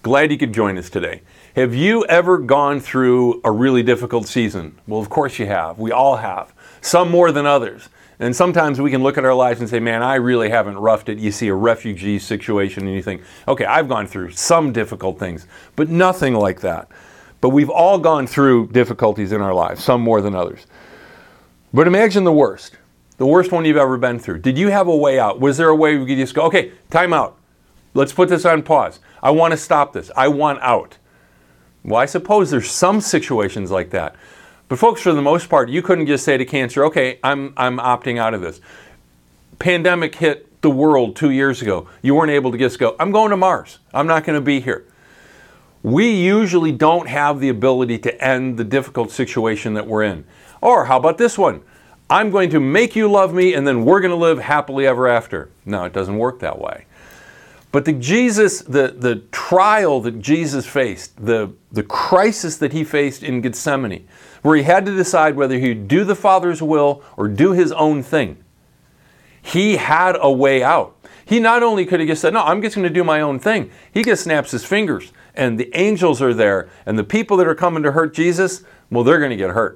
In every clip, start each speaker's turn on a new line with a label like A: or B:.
A: Glad you could join us today. Have you ever gone through a really difficult season? Well, of course you have. We all have. Some more than others. And sometimes we can look at our lives and say, man, I really haven't roughed it. You see a refugee situation and you think, okay, I've gone through some difficult things, but nothing like that. But we've all gone through difficulties in our lives, some more than others. But imagine the worst one you've ever been through. Did you have a way out? Was there a way we could just go, okay, time out. Let's put this on pause. I want to stop this. I want out. Well, I suppose there's some situations like that. But folks, for the most part, you couldn't just say to cancer, okay, I'm opting out of this. Pandemic hit the world 2 years ago. You weren't able to just go, I'm going to Mars. I'm not going to be here. We usually don't have the ability to end the difficult situation that we're in. Or how about this one? I'm going to make you love me and then we're going to live happily ever after. No, it doesn't work that way. But the trial that Jesus faced, the crisis that he faced in Gethsemane, where he had to decide whether he'd do the Father's will or do his own thing, he had a way out. He not only could have just said, no, I'm just going to do my own thing. He just snaps his fingers and the angels are there and the people that are coming to hurt Jesus, well, they're going to get hurt.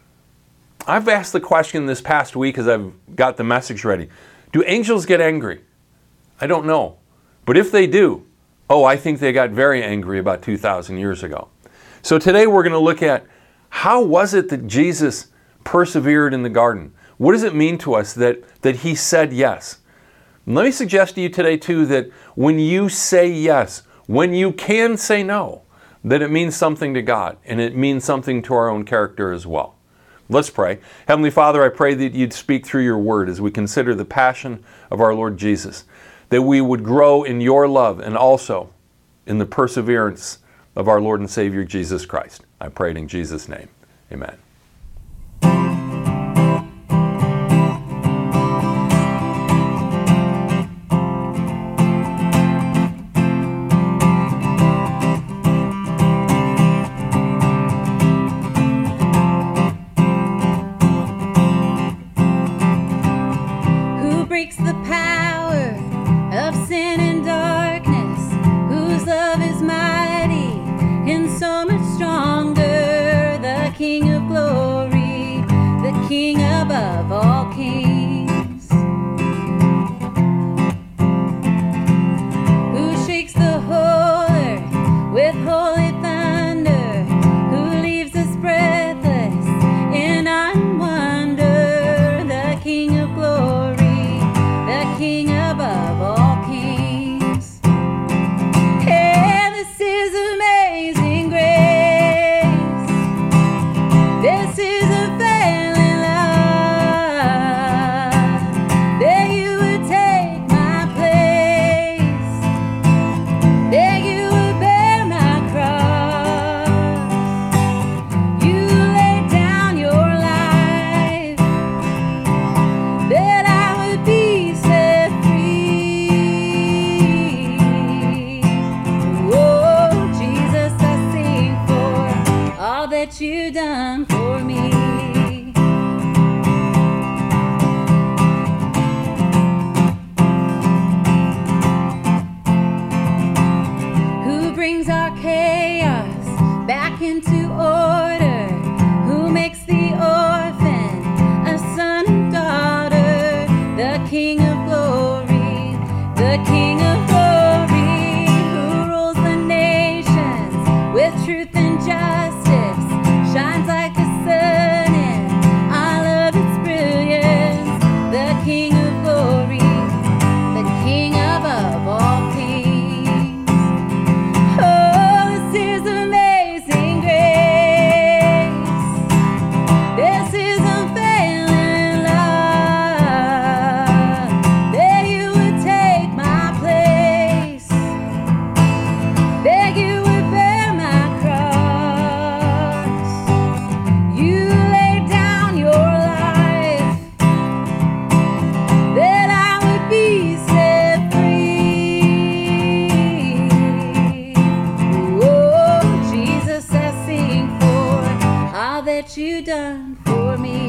A: I've asked the question this past week as I've got the message ready. Do angels get angry? I don't know. But if they do, I think they got very angry about 2,000 years ago. So today we're going to look at how was it that Jesus persevered in the garden? What does it mean to us that he said yes? And let me suggest to you today too that when you say yes, when you can say no, that it means something to God and it means something to our own character as well. Let's pray. Heavenly Father, I pray that you'd speak through your word as we consider the passion of our Lord Jesus, that we would grow in your love and also in the perseverance of our Lord and Savior Jesus Christ. I pray it in Jesus' name. Amen.
B: King above all kings, who shakes the whole earth with holy thunder, who leaves us breathless in our wonder, the King of glory, the King above all kings. Hey, this is amazing grace. This is a that you done for me. Who brings our chaos back into order, who makes the orphan a son and daughter, the King of glory, the King of glory, who rules the nations with truth and justice, shines like the sun in all of its brilliance, the King of glory, the King above all kings. Oh, this is amazing grace. This is unfailing love, that you would take my place, that you would bear my cross. That you done for me.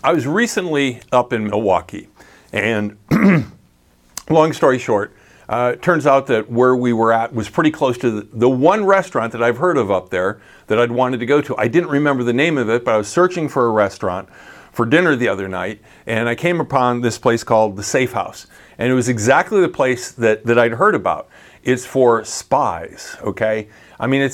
A: I was recently up in Milwaukee, and long story short, it turns out that where we were at was pretty close to the one restaurant that I've heard of up there that I'd wanted to go to. I didn't remember the name of it, but I was searching for a restaurant for dinner the other night, and I came upon this place called the Safe House. And it was exactly the place that I'd heard about. It's for spies, okay? I mean,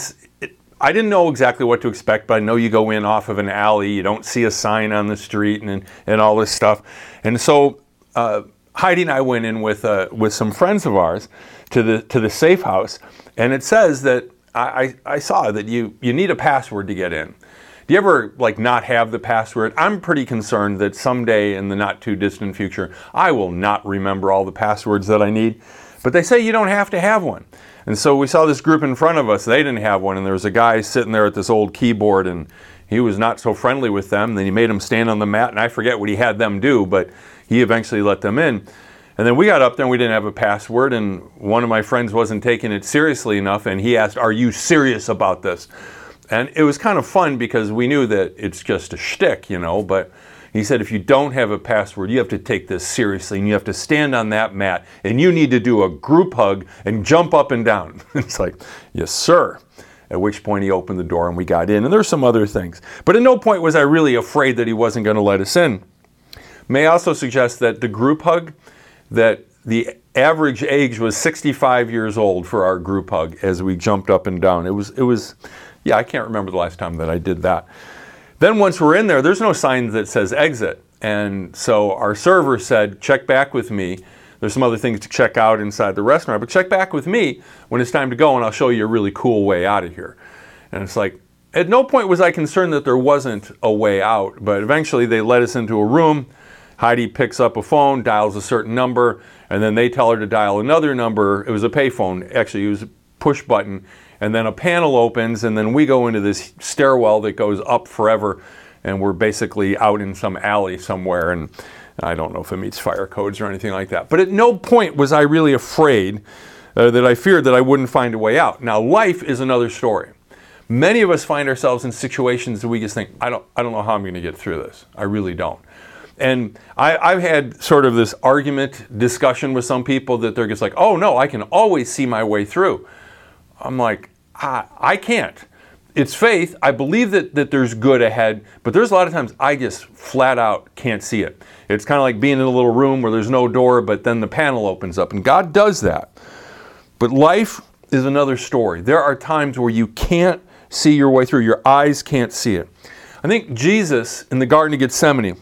A: I didn't know exactly what to expect, but I know you go in off of an alley, you don't see a sign on the street and all this stuff. And so Heidi and I went in with some friends of ours to the Safe House, and it says that I saw that you need a password to get in. Do you ever not have the password? I'm pretty concerned that someday in the not too distant future, I will not remember all the passwords that I need. But they say you don't have to have one. And so we saw this group in front of us, they didn't have one, and there was a guy sitting there at this old keyboard, and he was not so friendly with them. Then he made them stand on the mat, and I forget what he had them do, but he eventually let them in. And then we got up there and we didn't have a password, and one of my friends wasn't taking it seriously enough, and he asked, "Are you serious about this?" And it was kind of fun because we knew that it's just a shtick, but he said, if you don't have a password, you have to take this seriously, and you have to stand on that mat, and you need to do a group hug and jump up and down. It's like, yes, sir. At which point he opened the door and we got in, and there's some other things. But at no point was I really afraid that he wasn't going to let us in. May I also suggest that the group hug, that the average age was 65 years old for our group hug as we jumped up and down. It was. Yeah, I can't remember the last time that I did that. Then once we're in there, there's no sign that says exit. And so our server said, check back with me. There's some other things to check out inside the restaurant, but check back with me when it's time to go, and I'll show you a really cool way out of here. And it's like, at no point was I concerned that there wasn't a way out, but eventually they let us into a room. Heidi picks up a phone, dials a certain number, and then they tell her to dial another number. It was a payphone. Actually, it was a push button. And then a panel opens, and then we go into this stairwell that goes up forever, and we're basically out in some alley somewhere, and I don't know if it meets fire codes or anything like that. But at no point was I really afraid that I feared that I wouldn't find a way out. Now, life is another story. Many of us find ourselves in situations that we just think, I don't know how I'm going to get through this. I really don't. And I've had sort of this discussion with some people that they're just like, oh no, I can always see my way through. I'm like, I can't. It's faith. I believe that there's good ahead, but there's a lot of times I just flat out can't see it. It's kind of like being in a little room where there's no door, but then the panel opens up, and God does that. But life is another story. There are times where you can't see your way through. Your eyes can't see it. I think Jesus in the Garden of Gethsemane,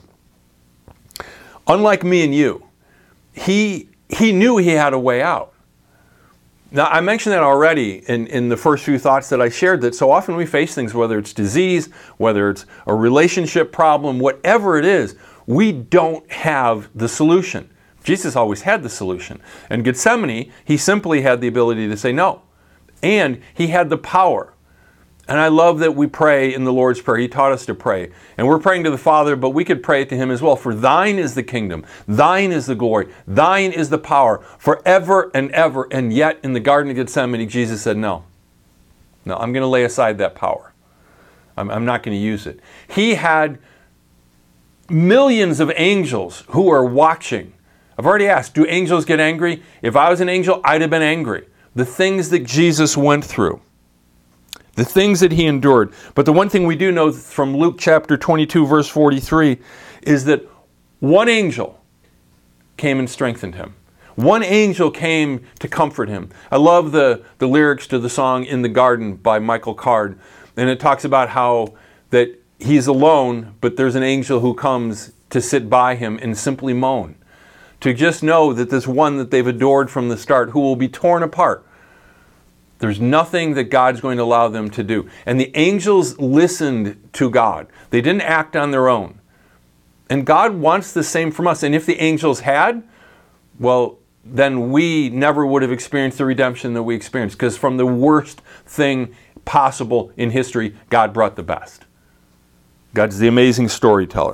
A: unlike me and you, he knew he had a way out. Now, I mentioned that already in the first few thoughts that I shared, that so often we face things, whether it's disease, whether it's a relationship problem, whatever it is, we don't have the solution. Jesus always had the solution. In Gethsemane, he simply had the ability to say no. And he had the power. And I love that we pray in the Lord's Prayer. He taught us to pray. And we're praying to the Father, but we could pray to him as well. For thine is the kingdom, thine is the glory, thine is the power, forever and ever. And yet in the Garden of Gethsemane, Jesus said, no, I'm going to lay aside that power. I'm not going to use it. He had millions of angels who are watching. I've already asked, do angels get angry? If I was an angel, I'd have been angry. The things that Jesus went through. The things that he endured. But the one thing we do know from Luke chapter 22, verse 43, is that one angel came and strengthened him. One angel came to comfort him. I love the lyrics to the song In the Garden by Michael Card. And it talks about how that he's alone, but there's an angel who comes to sit by him and simply moan. To just know that this one that they've adored from the start, who will be torn apart, there's nothing that God's going to allow them to do. And the angels listened to God. They didn't act on their own. And God wants the same from us. And if the angels had, well, then we never would have experienced the redemption that we experienced. Because from the worst thing possible in history, God brought the best. God's the amazing storyteller.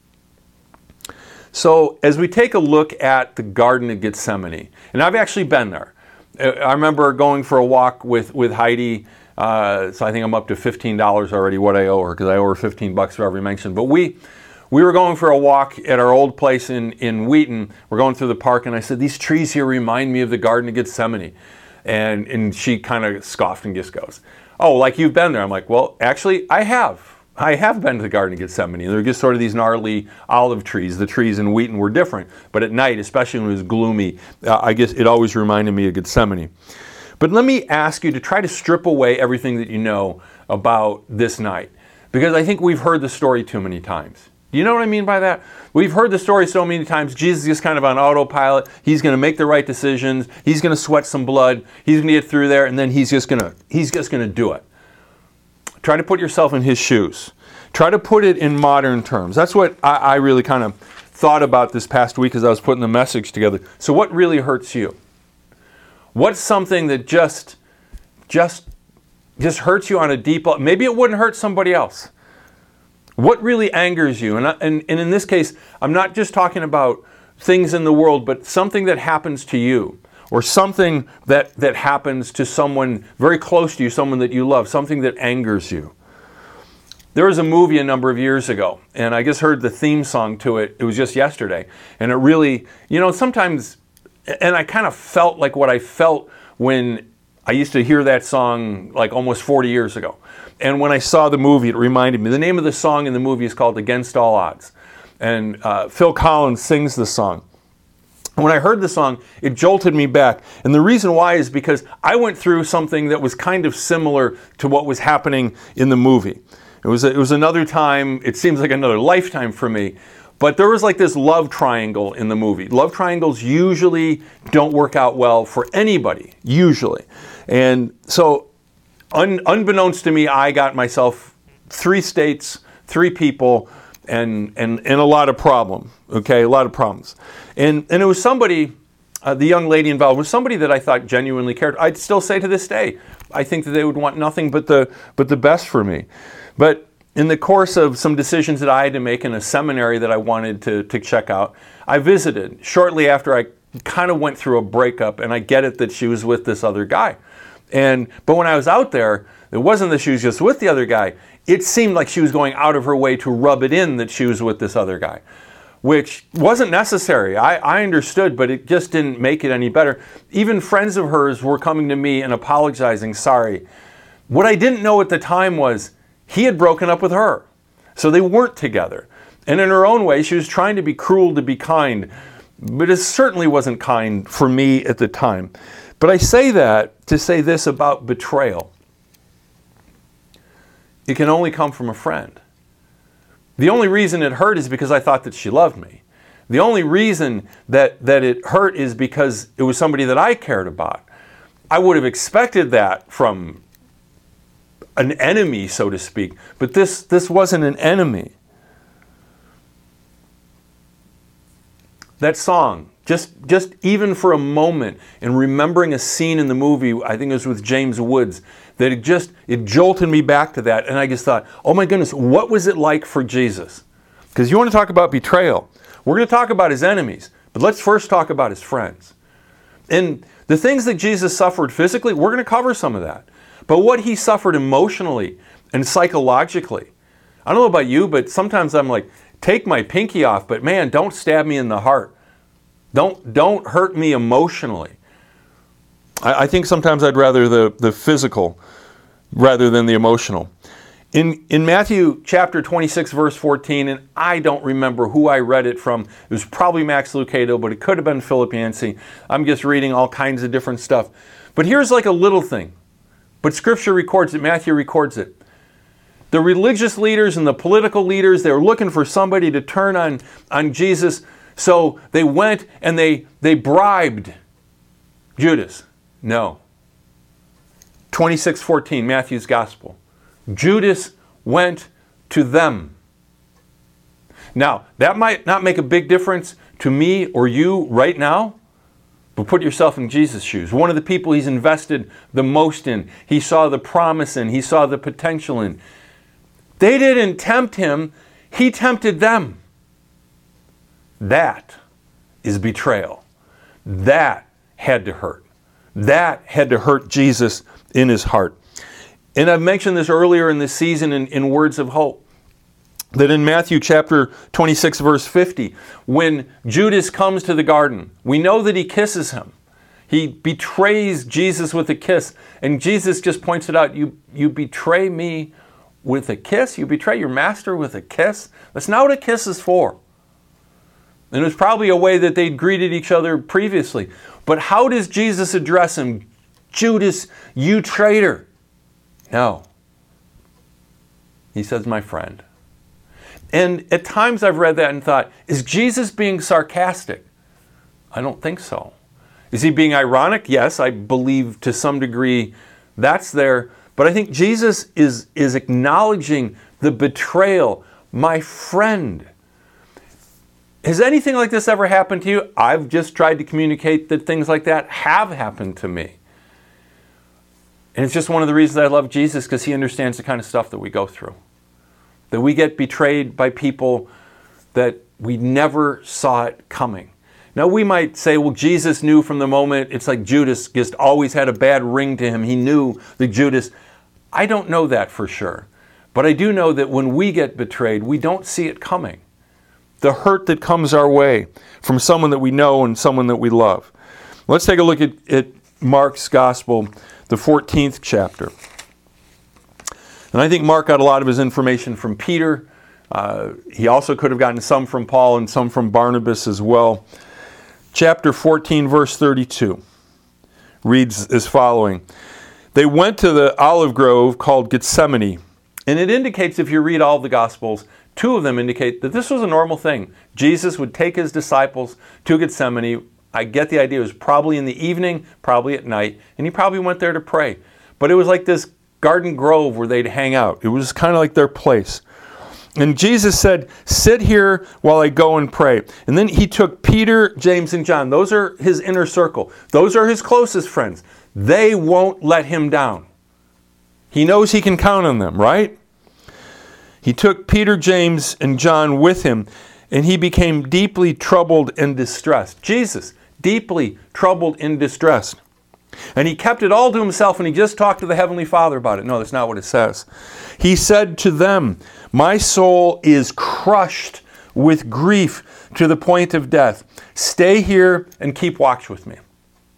A: So as we take a look at the Garden of Gethsemane, and I've actually been there. I remember going for a walk with Heidi, so I think I'm up to $15 already what I owe her, because I owe her $15 for every mention. But we We were going for a walk at our old place in Wheaton. We're going through the park, and I said, these trees here remind me of the Garden of Gethsemane. And she kind of scoffed and just goes, oh, like you've been there. I'm like, well, actually, I have. I have been to the Garden of Gethsemane. They're just sort of these gnarly olive trees. The trees in Wheaton were different. But at night, especially when it was gloomy, I guess it always reminded me of Gethsemane. But let me ask you to try to strip away everything that you know about this night. Because I think we've heard the story too many times. Do you know what I mean by that? We've heard the story so many times. Jesus is just kind of on autopilot. He's going to make the right decisions. He's going to sweat some blood. He's going to get through there, and then he's just going to do it. Try to put yourself in his shoes. Try to put it in modern terms. That's what I really kind of thought about this past week as I was putting the message together. So what really hurts you? What's something that just hurts you on a deep level? Maybe it wouldn't hurt somebody else. What really angers you? And in this case, I'm not just talking about things in the world, but something that happens to you, or something that happens to someone very close to you, someone that you love, something that angers you. There was a movie a number of years ago, and I just heard the theme song to it. It was just yesterday. And it really, sometimes, and I kind of felt like what I felt when I used to hear that song like almost 40 years ago. And when I saw the movie, it reminded me. The name of the song in the movie is called Against All Odds. And Phil Collins sings the song. When I heard the song, it jolted me back. And the reason why is because I went through something that was kind of similar to what was happening in the movie. It was another time, it seems like another lifetime for me. But there was like this love triangle in the movie. Love triangles usually don't work out well for anybody, usually. And so unbeknownst to me, I got myself 3 states, 3 people, and a lot of problems. Okay, a lot of problems. And it was somebody, the young lady involved was somebody that I thought genuinely cared. I'd still say to this day, I think that they would want nothing but the best for me. But in the course of some decisions that I had to make in a seminary that I wanted to check out, I visited shortly after I kind of went through a breakup, and I get it that she was with this other guy. But when I was out there, it wasn't that she was just with the other guy. It seemed like she was going out of her way to rub it in that she was with this other guy, which wasn't necessary. I understood, but it just didn't make it any better. Even friends of hers were coming to me and apologizing, sorry. What I didn't know at the time was he had broken up with her. So they weren't together. And in her own way, she was trying to be cruel to be kind. But it certainly wasn't kind for me at the time. But I say that to say this about betrayal. It can only come from a friend. The only reason it hurt is because I thought that she loved me. The only reason that it hurt is because it was somebody that I cared about. I would have expected that from an enemy, so to speak, but this wasn't an enemy. That song, just even for a moment, and remembering a scene in the movie, I think it was with James Woods, that it jolted me back to that, and I just thought, oh my goodness, what was it like for Jesus? Because you want to talk about betrayal. We're going to talk about his enemies, but let's first talk about his friends. And the things that Jesus suffered physically, we're going to cover some of that. But what he suffered emotionally and psychologically, I don't know about you, but sometimes I'm like, take my pinky off, but man, don't stab me in the heart. Don't hurt me emotionally. I think sometimes I'd rather the physical rather than the emotional. In Matthew chapter 26, verse 14, and I don't remember who I read it from. It was probably Max Lucado, but it could have been Philip Yancey. I'm just reading all kinds of different stuff. But here's like a little thing. But Scripture records it, Matthew records it. The religious leaders and the political leaders, they were looking for somebody to turn on Jesus. So they went and they bribed Judas. No. 26:14, Matthew's Gospel. Judas went to them. Now, that might not make a big difference to me or you right now, but put yourself in Jesus' shoes. One of the people he's invested the most in, he saw the promise in, he saw the potential in. They didn't tempt him, he tempted them. That is betrayal. That had to hurt. That had to hurt Jesus in his heart. And I've mentioned this earlier in this season in Words of Hope. that in Matthew chapter 26, verse 50, when Judas comes to the garden, we know that he kisses him. He betrays Jesus with a kiss. And Jesus just points it out. You betray me with a kiss? You betray your master with a kiss? That's not what a kiss is for. And it was probably a way that they'd greeted each other previously. But how does Jesus address him? Judas, you traitor. No. He says, my friend. And at times I've read that and thought, is Jesus being sarcastic? I don't think so. Is he being ironic? Yes, I believe to some degree that's there. But I think Jesus is acknowledging the betrayal. My friend. Has anything like this ever happened to you? I've just tried to communicate that things like that have happened to me. And it's just one of the reasons I love Jesus, because he understands the kind of stuff that we go through. That we get betrayed by people that we never saw it coming. Now we might say, well, Jesus knew from the moment, it's like Judas just always had a bad ring to him. He knew that Judas, I don't know that for sure. But I do know that when we get betrayed, we don't see it coming. The hurt that comes our way from someone that we know and someone that we love. Let's take a look at Mark's Gospel, the 14th chapter. And I think Mark got a lot of his information from Peter. He also could have gotten some from Paul and some from Barnabas as well. Chapter 14, verse 32 reads as following. They went to the olive grove called Gethsemane. And it indicates, if you read all the Gospels, two of them indicate that this was a normal thing. Jesus would take his disciples to Gethsemane. I get the idea it was probably in the evening, probably at night, and he probably went there to pray. But it was like this garden grove where they'd hang out. It was kind of like their place. And Jesus said, sit here while I go and pray. And then he took Peter, James, and John. Those are his inner circle. Those are his closest friends. They won't let him down. He knows he can count on them, right? He took Peter, James, and John with him, and he became deeply troubled and distressed. Jesus, deeply troubled and distressed. And he kept it all to himself, and he just talked to the Heavenly Father about it. No, that's not what it says. He said to them, my soul is crushed with grief to the point of death. Stay here and keep watch with me.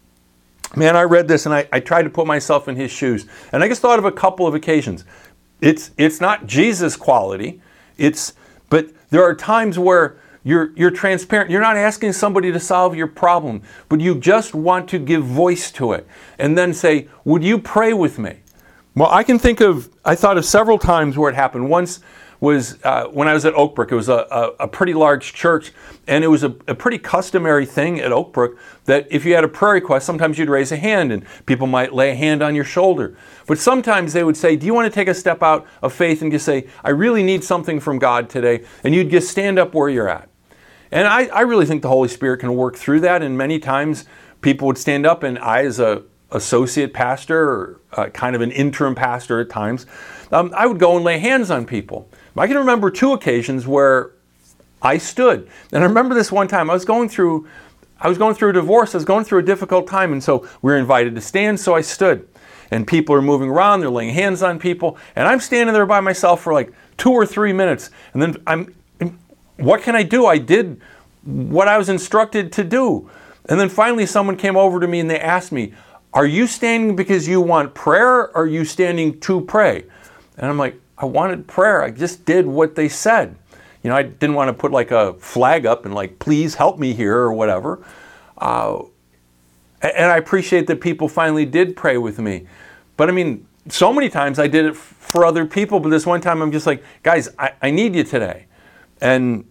A: Man, I read this, and I tried to put myself in his shoes. And I just thought of a couple of occasions. It's not Jesus quality. But there are times where you're transparent. You're not asking somebody to solve your problem, but you just want to give voice to it. And then say, would you pray with me? Well, I thought of several times where it happened. Once was when I was at Oak Brook. It was a pretty large church, and it was a pretty customary thing at Oak Brook that if you had a prayer request, sometimes you'd raise a hand, and people might lay a hand on your shoulder. But sometimes they would say, do you want to take a step out of faith and just say, I really need something from God today? And you'd just stand up where you're at. And I really think the Holy Spirit can work through that, and many times people would stand up, and I, as a associate pastor or kind of an interim pastor at times, I would go and lay hands on people. I can remember two occasions where I stood. And I remember this one time, I was going through a divorce, I was going through a difficult time, and so we were invited to stand, so I stood. And people are moving around, they're laying hands on people, and I'm standing there by myself for like 2 or 3 minutes, and then what can I do? I did what I was instructed to do. And then finally someone came over to me and they asked me, are you standing because you want prayer, or are you standing to pray? And I'm like, I wanted prayer. I just did what they said. You know, I didn't want to put like a flag up and like, please help me here or whatever. And I appreciate that people finally did pray with me. But I mean, so many times I did it for other people, but this one time I'm just like, guys, I need you today. And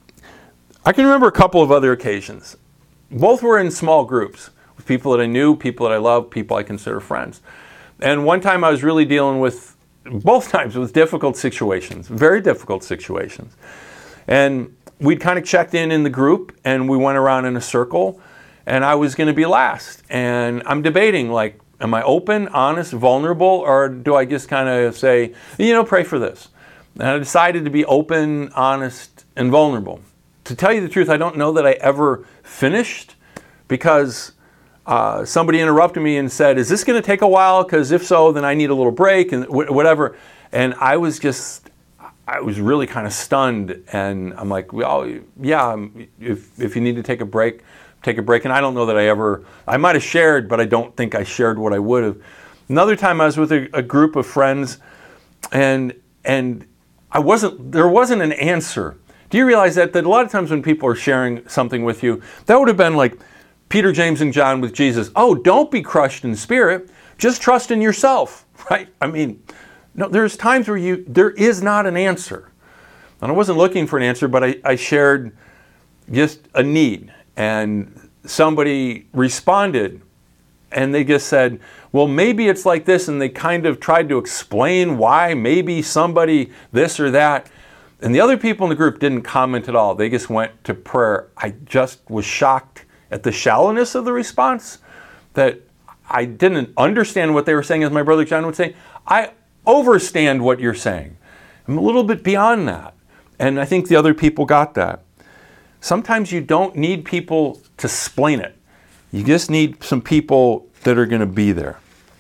A: I can remember a couple of other occasions. Both were in small groups with people that I knew, people that I loved, people I consider friends. And one time I was really dealing with, both times with difficult situations, very difficult situations. And we'd kind of checked in the group, and we went around in a circle, and I was going to be last. And I'm debating, like, am I open, honest, vulnerable, or do I just kind of say, pray for this? And I decided to be open, honest, and vulnerable. To tell you the truth, I don't know that I ever finished, because somebody interrupted me and said, is this going to take a while? Because if so, then I need a little break and whatever. And I I was really kind of stunned, and I'm like, well, yeah, if you need to take a break, take a break. And I don't know that I might have shared, but I don't think I shared what I would have. Another time I was with a group of friends, and there wasn't an answer. Do you realize that a lot of times when people are sharing something with you, that would have been like Peter, James, and John with Jesus. Oh, don't be crushed in spirit. Just trust in yourself, right? I mean, no, there's times where there is not an answer. And I wasn't looking for an answer, but I shared just a need. And somebody responded, and they just said, well, maybe it's like this. And they kind of tried to explain why maybe somebody this or that. And the other people in the group didn't comment at all. They just went to prayer. I just was shocked at the shallowness of the response, that I didn't understand what they were saying. As my brother John would say, I overstand what you're saying. I'm a little bit beyond that. And I think the other people got that. Sometimes you don't need people to explain it. You just need some people that are going to be there.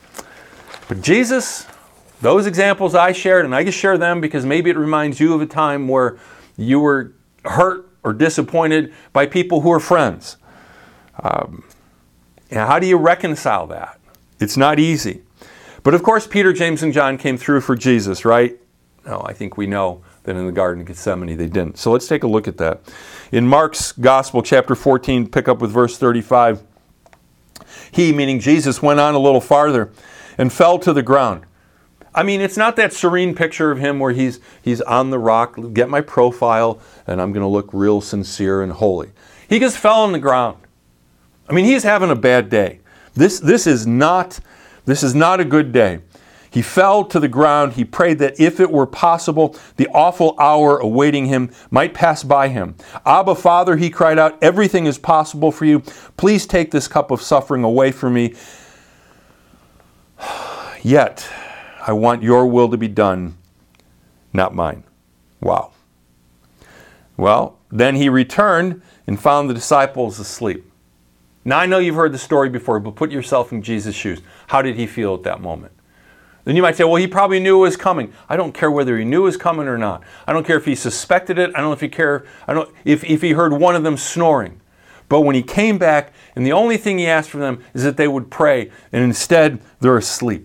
A: But Jesus, those examples I shared, and I just share them because maybe it reminds you of a time where you were hurt or disappointed by people who are friends. And how do you reconcile that? It's not easy. But of course, Peter, James, and John came through for Jesus, right? No, I think we know that in the Garden of Gethsemane they didn't. So let's take a look at that. In Mark's Gospel, chapter 14, pick up with verse 35. He, meaning Jesus, went on a little farther and fell to the ground. I mean, it's not that serene picture of him where he's on the rock, get my profile, and I'm going to look real sincere and holy. He just fell on the ground. I mean, he's having a bad day. This is not a good day. He fell to the ground. He prayed that if it were possible, the awful hour awaiting him might pass by him. Abba, Father, he cried out, everything is possible for you. Please take this cup of suffering away from me. Yet, I want your will to be done, not mine. Wow. Well, then he returned and found the disciples asleep. Now, I know you've heard the story before, but put yourself in Jesus' shoes. How did he feel at that moment? Then you might say, well, he probably knew it was coming. I don't care whether he knew it was coming or not. I don't care if he suspected it. I don't know if he heard one of them snoring. But when he came back, and the only thing he asked from them is that they would pray, and instead they're asleep.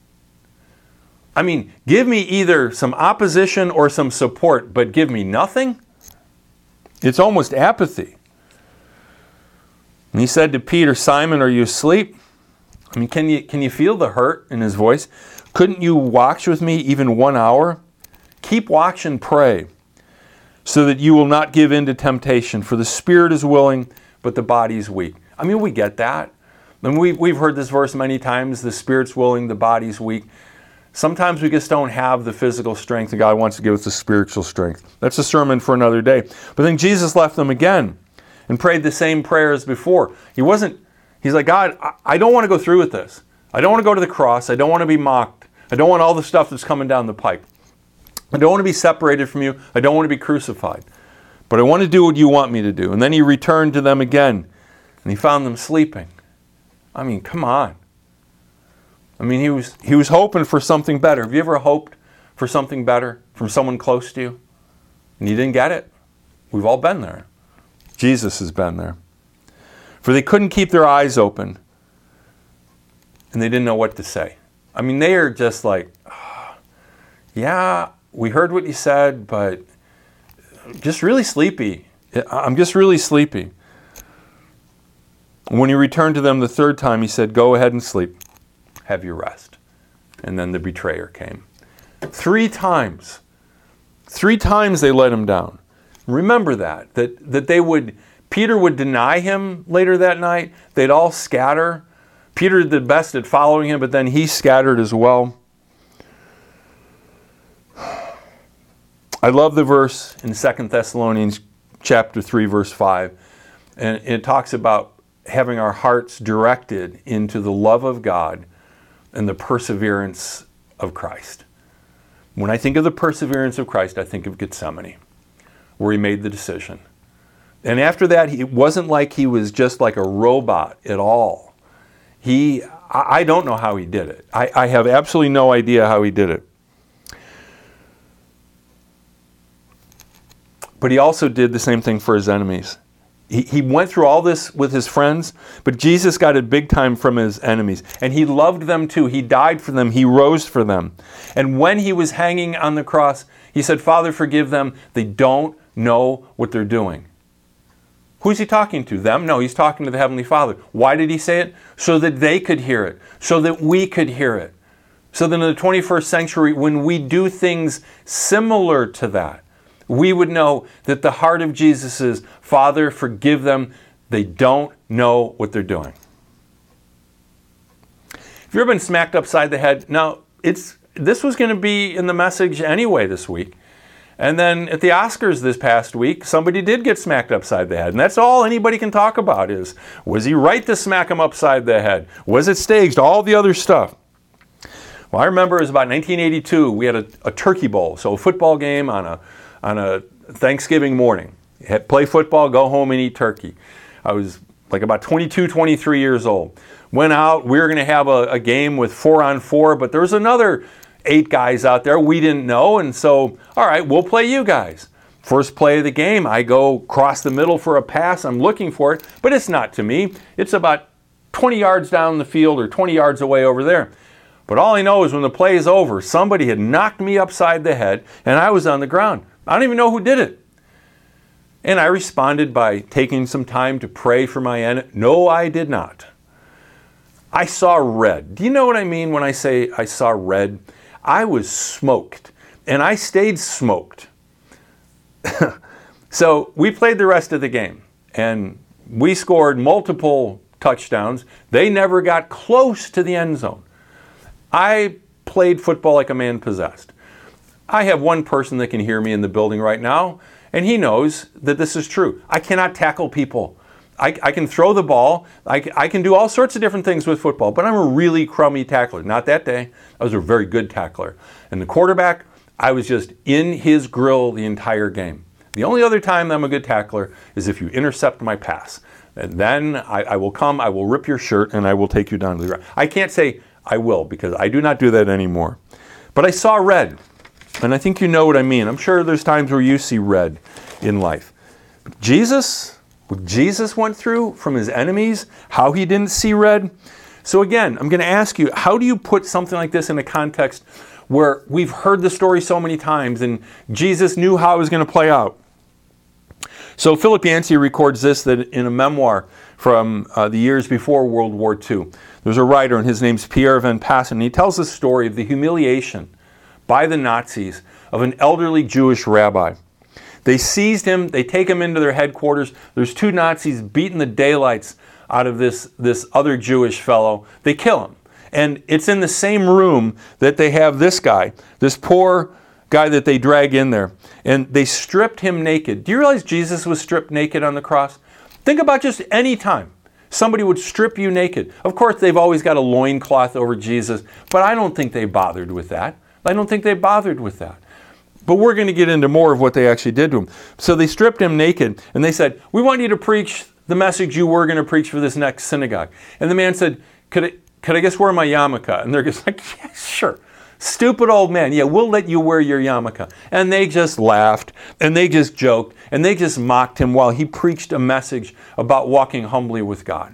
A: I mean, give me either some opposition or some support, but give me nothing? It's almost apathy. And he said to Peter, Simon, are you asleep? I mean, can you feel the hurt in his voice? Couldn't you watch with me even 1 hour? Keep watch and pray, so that you will not give in to temptation. For the spirit is willing, but the body is weak. I mean, we get that. And we've heard this verse many times. The spirit's willing, the body's weak. Sometimes we just don't have the physical strength, and God wants to give us the spiritual strength. That's a sermon for another day. But then Jesus left them again and prayed the same prayer as before. He's like, God, I don't want to go through with this. I don't want to go to the cross. I don't want to be mocked. I don't want all the stuff that's coming down the pipe. I don't want to be separated from you. I don't want to be crucified. But I want to do what you want me to do. And then he returned to them again, and he found them sleeping. I mean, come on. I mean, he was hoping for something better. Have you ever hoped for something better from someone close to you, and you didn't get it? We've all been there. Jesus has been there. For they couldn't keep their eyes open, and they didn't know what to say. I mean, they are just like, yeah, we heard what you said, but just really sleepy. I'm just really sleepy. When he returned to them the third time, he said, go ahead and sleep. Have your rest. And then the betrayer came. 3 times. 3 times they let him down. Remember that Peter would deny him later that night. They'd all scatter. Peter did the best at following him, but then he scattered as well. I love the verse in 2 Thessalonians chapter 3, verse 5. And it talks about having our hearts directed into the love of God and the perseverance of Christ. When I think of the perseverance of Christ, I think of Gethsemane, where he made the decision. And after that, it wasn't like he was just like a robot at all. I don't know how he did it. I have absolutely no idea how he did it. But he also did the same thing for his enemies. He went through all this with his friends, but Jesus got it big time from his enemies. And he loved them too. He died for them. He rose for them. And when he was hanging on the cross, he said, Father, forgive them. They don't know what they're doing. Who's he talking to? Them? No, he's talking to the Heavenly Father. Why did he say it? So that they could hear it. So that we could hear it. So that in the 21st century, when we do things similar to that, we would know that the heart of Jesus is, Father, forgive them. They don't know what they're doing. Have you ever been smacked upside the head? Now, this was going to be in the message anyway this week. And then at the Oscars this past week, somebody did get smacked upside the head. And that's all anybody can talk about is, was he right to smack him upside the head? Was it staged? All the other stuff. Well, I remember it was about 1982. We had a turkey bowl, so a football game on a Thanksgiving morning. Play football, go home and eat turkey. I was like about 22, 23 years old. Went out, we were going to have a game with 4-on-4, but there was another 8 guys out there we didn't know, and so, all right, we'll play you guys. First play of the game, I go across the middle for a pass. I'm looking for it, but it's not to me. It's about 20 yards down the field or 20 yards away over there. But all I know is when the play is over, somebody had knocked me upside the head, and I was on the ground. I don't even know who did it. And I responded by taking some time to pray for my enemy. No, I did not. I saw red. Do you know what I mean when I say I saw red? I was smoked, and I stayed smoked. So we played the rest of the game, and we scored multiple touchdowns. They never got close to the end zone. I played football like a man possessed. I have one person that can hear me in the building right now, and he knows that this is true. I cannot tackle people. I can throw the ball. I can do all sorts of different things with football, but I'm a really crummy tackler. Not that day. I was a very good tackler. And the quarterback, I was just in his grill the entire game. The only other time I'm a good tackler is if you intercept my pass. And then I will come, I will rip your shirt, and I will take you down to the ground. I can't say I will, because I do not do that anymore. But I saw red. And I think you know what I mean. I'm sure there's times where you see red in life. But what Jesus went through from his enemies, how he didn't see red. So again, I'm going to ask you, how do you put something like this in a context where we've heard the story so many times and Jesus knew how it was going to play out? So Philip Yancey records this, that in a memoir from the years before World War II. There's a writer, and his name's Pierre Van Passen, and he tells the story of the humiliation by the Nazis of an elderly Jewish rabbi. They seized him, they take him into their headquarters. There's 2 Nazis beating the daylights out of this other Jewish fellow. They kill him. And it's in the same room that they have this guy, this poor guy that they drag in there. And they stripped him naked. Do you realize Jesus was stripped naked on the cross? Think about just any time somebody would strip you naked. Of course, they've always got a loincloth over Jesus, but I don't think they bothered with that. But we're going to get into more of what they actually did to him. So they stripped him naked, and they said, we want you to preach the message you were going to preach for this next synagogue. And the man said, could I just wear my yarmulke? And they're just like, yeah, sure. Stupid old man. Yeah, we'll let you wear your yarmulke. And they just laughed, and they just joked, and they just mocked him while he preached a message about walking humbly with God.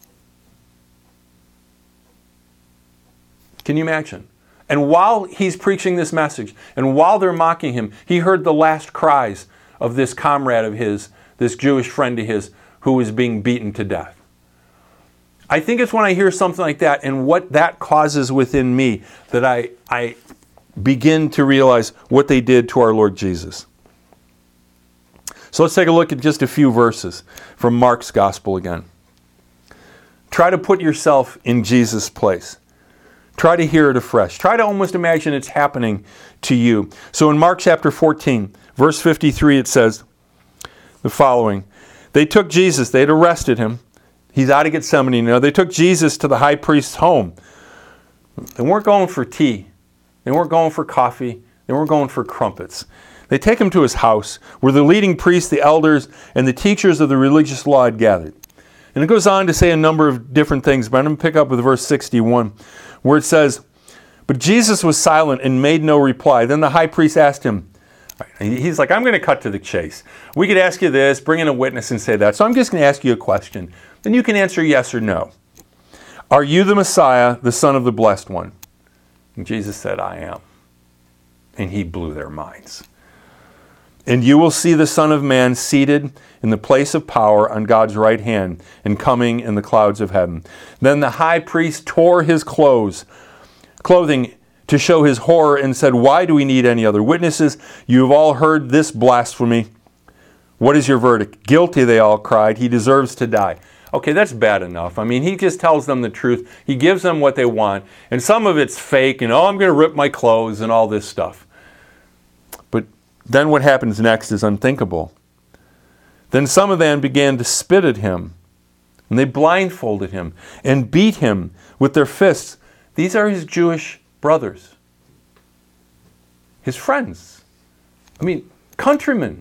A: Can you imagine? And while he's preaching this message, and while they're mocking him, he heard the last cries of this comrade of his, this Jewish friend of his, who was being beaten to death. I think it's when I hear something like that and what that causes within me that I begin to realize what they did to our Lord Jesus. So let's take a look at just a few verses from Mark's Gospel again. Try to put yourself in Jesus' place. Try to hear it afresh. Try to almost imagine it's happening to you. So in Mark chapter 14, verse 53, it says the following. They took Jesus, they had arrested him. He's out of Gethsemane now. They took Jesus to the high priest's home. They weren't going for tea. They weren't going for coffee. They weren't going for crumpets. They take him to his house where the leading priests, the elders, and the teachers of the religious law had gathered. And it goes on to say a number of different things, but I'm going to pick up with verse 61, where it says, but Jesus was silent and made no reply. Then the high priest asked him, He's like, I'm going to cut to the chase. We could ask you this, bring in a witness and say that. So I'm just going to ask you a question. Then you can answer yes or no. Are you the Messiah, the Son of the Blessed One? And Jesus said, I am. And he blew their minds. And you will see the Son of Man seated in the place of power on God's right hand and coming in the clouds of heaven. Then the high priest tore his clothing to show his horror and said, why do we need any other witnesses? You have all heard this blasphemy. What is your verdict? Guilty, they all cried. He deserves to die. Okay, that's bad enough. I mean, he just tells them the truth. He gives them what they want. And some of it's fake, and I'm going to rip my clothes and all this stuff. But then what happens next is unthinkable. Then some of them began to spit at him, and they blindfolded him and beat him with their fists. These are his Jewish brothers, his friends. I mean, countrymen.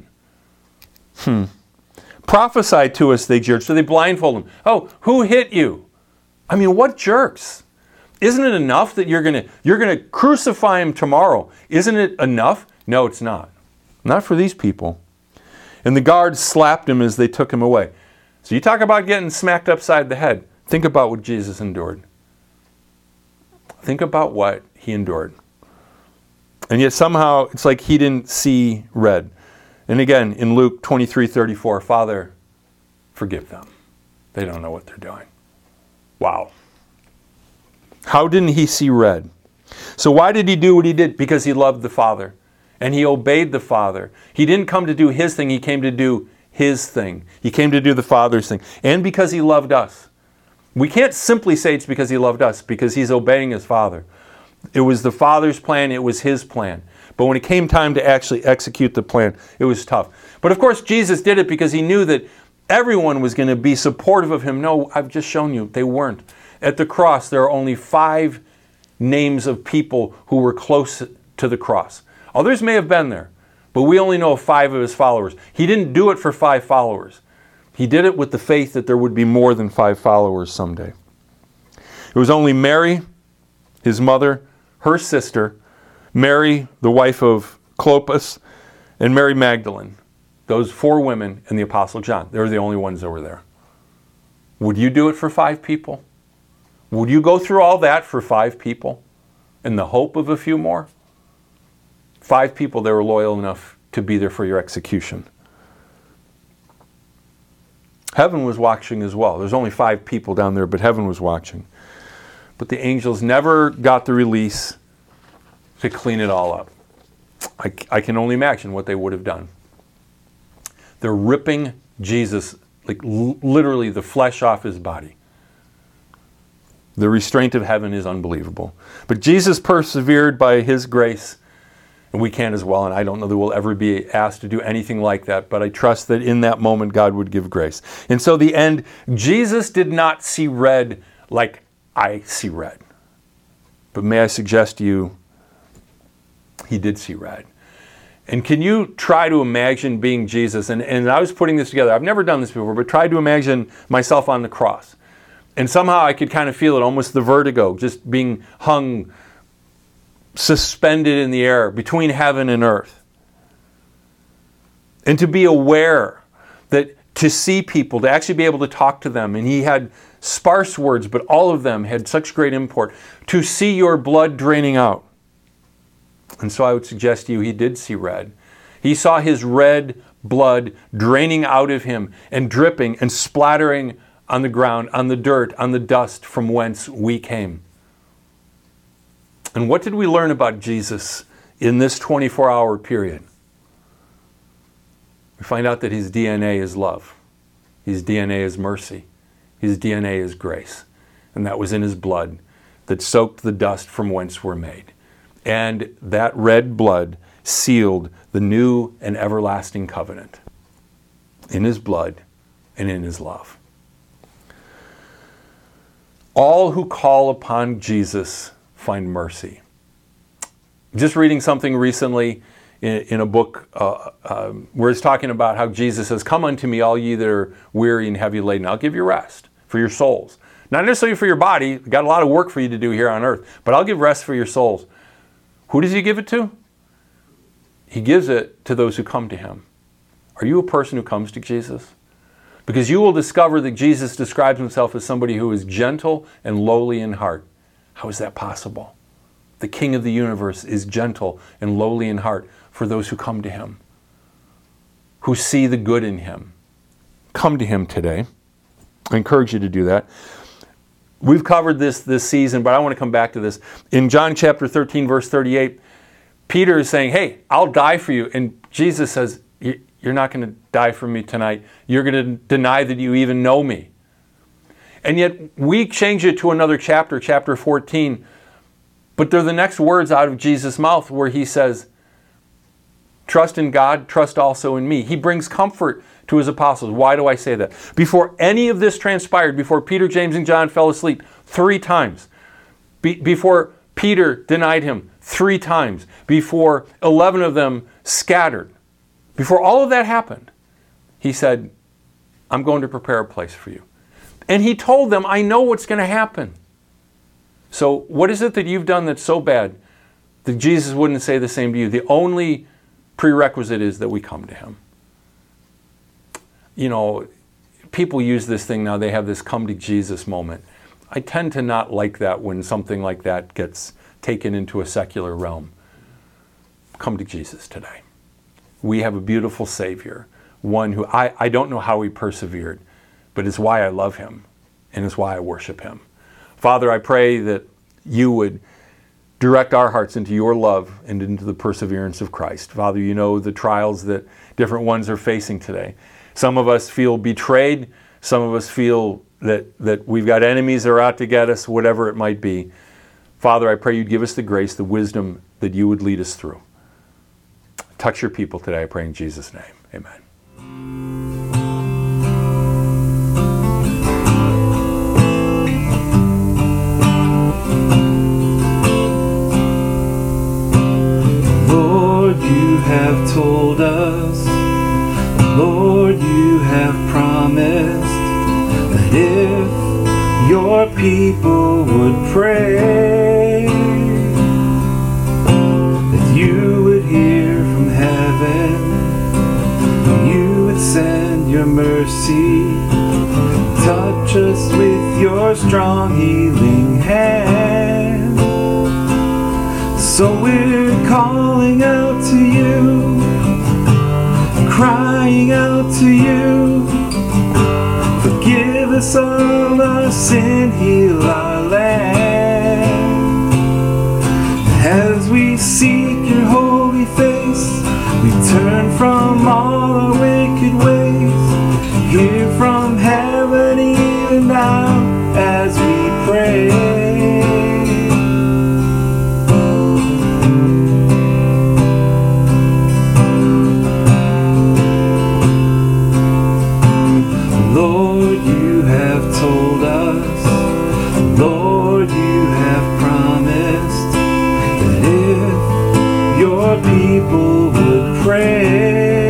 A: Prophesy to us, they jeered. So they blindfold him. Oh, who hit you? I mean, what jerks. Isn't it enough that you're gonna crucify him tomorrow? Isn't it enough? No, it's not. Not for these people. And the guards slapped him as they took him away. So you talk about getting smacked upside the head. Think about what Jesus endured. Think about what he endured. And yet somehow it's like he didn't see red. And again, in Luke 23:34, Father, forgive them. They don't know what they're doing. Wow. How didn't he see red? So why did he do what he did? Because he loved the Father. And he obeyed the Father. He didn't come to do his thing. He came to do his thing. He came to do the Father's thing. And because he loved us. We can't simply say it's because he loved us, because he's obeying his Father. It was the Father's plan. It was his plan. But when it came time to actually execute the plan, it was tough. But of course, Jesus did it because he knew that everyone was going to be supportive of him. No, I've just shown you, they weren't. At the cross, there are only 5 names of people who were close to the cross. Others may have been there, but we only know of 5 of his followers. He didn't do it for 5 followers. He did it with the faith that there would be more than 5 followers someday. It was only Mary, his mother, her sister, Mary, the wife of Clopas, and Mary Magdalene. Those 4 women and the Apostle John. They were the only ones that were there. Would you do it for 5 people? Would you go through all that for 5 people in the hope of a few more? 5 people that were loyal enough to be there for your execution. Heaven was watching as well. There's only 5 people down there, but heaven was watching. But the angels never got the release to clean it all up. I can only imagine what they would have done. They're ripping Jesus, like literally the flesh off his body. The restraint of heaven is unbelievable. But Jesus persevered by his grace, and we can as well, and I don't know that we'll ever be asked to do anything like that, but I trust that in that moment God would give grace. And so the end, Jesus did not see red like I see red. But may I suggest to you, he did see red. And can you try to imagine being Jesus? And I was putting this together. I've never done this before, but tried to imagine myself on the cross. And somehow I could kind of feel it, almost the vertigo, just being hung, suspended in the air between heaven and earth. And to be aware that to see people, to actually be able to talk to them, and he had sparse words, but all of them had such great import, to see your blood draining out. And so I would suggest to you, he did see red. He saw his red blood draining out of him and dripping and splattering on the ground, on the dirt, on the dust from whence we came. And what did we learn about Jesus in this 24-hour period? We find out that his DNA is love. His DNA is mercy. His DNA is grace. And that was in his blood that soaked the dust from whence we're made. And that red blood sealed the new and everlasting covenant in his blood and in his love. All who call upon Jesus find mercy. Just reading something recently in a book where it's talking about how Jesus says, "Come unto me, all ye that are weary and heavy laden. I'll give you rest for your souls." Not necessarily for your body. I've got a lot of work for you to do here on earth, but I'll give rest for your souls. Who does he give it to? He gives it to those who come to him. Are you a person who comes to Jesus? Because you will discover that Jesus describes himself as somebody who is gentle and lowly in heart. How is that possible? The King of the universe is gentle and lowly in heart for those who come to him, who see the good in him. Come to him today. I encourage you to do that. We've covered this season, but I want to come back to this. In John chapter 13, verse 38, Peter is saying, hey, I'll die for you. And Jesus says, you're not going to die for me tonight. You're going to deny that you even know me. And yet we change it to another chapter, chapter 14. But they're the next words out of Jesus' mouth where he says, trust in God, trust also in me. He brings comfort to his apostles. Why do I say that? Before any of this transpired, before Peter, James, and John fell asleep 3 times, before Peter denied him 3 times, before 11 of them scattered, before all of that happened, he said, I'm going to prepare a place for you. And he told them, I know what's going to happen. So what is it that you've done that's so bad that Jesus wouldn't say the same to you? The only prerequisite is that we come to him. You know, people use this thing now, they have this come to Jesus moment. I tend to not like that when something like that gets taken into a secular realm. Come to Jesus today. We have a beautiful Savior, one who I don't know how he persevered, but it's why I love him and it's why I worship him. Father, I pray that you would direct our hearts into your love and into the perseverance of Christ. Father, you know the trials that different ones are facing today. Some of us feel betrayed. Some of us feel that we've got enemies that are out to get us, whatever it might be. Father, I pray you'd give us the grace, the wisdom that you would lead us through. Touch your people today, I pray in Jesus' name. Amen.
C: Lord, you have told us, Lord, you have promised that if your people would pray, that you would hear from heaven, and you would send your mercy, touch us with your strong healing hand. So we're calling out to you, crying out to you. Forgive us of our sin, heal our land. As we seek your holy face, we turn from all our wicked ways. Hear from heaven even now as we pray. Lord, you have told us, Lord, you have promised that if your people would pray,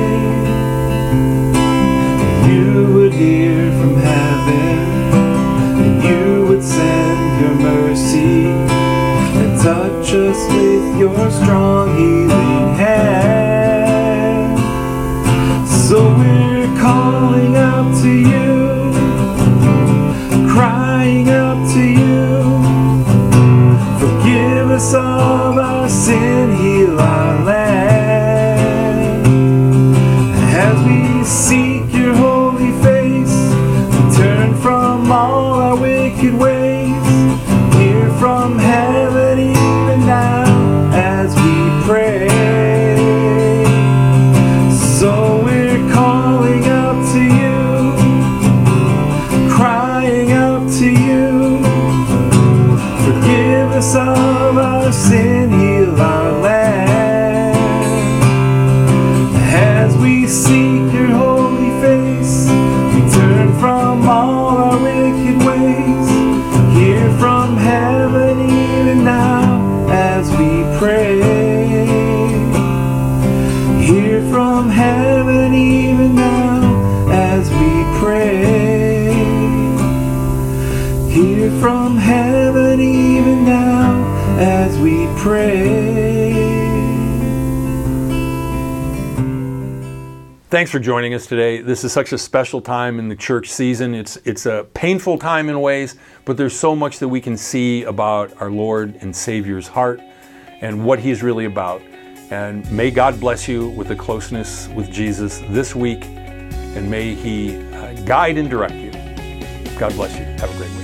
C: you would hear from heaven, and you would send your mercy, and touch us with your strong healing hand. So we're calling out to you, crying out to you. Forgive us of our sin, heal our land. As we seek your holy face, we turn from all our wicked ways. Hear from heaven even now as we pray. So we're calling out to you, crying out to you. Forgive us of our sin, heal our land. As we seek your holy
A: thanks for joining us today. This is such a special time in the church season. It's a painful time in ways, but there's so much that we can see about our Lord and Savior's heart and what He's really about. And may God bless you with a closeness with Jesus this week, and may He guide and direct you. God bless you. Have a great week.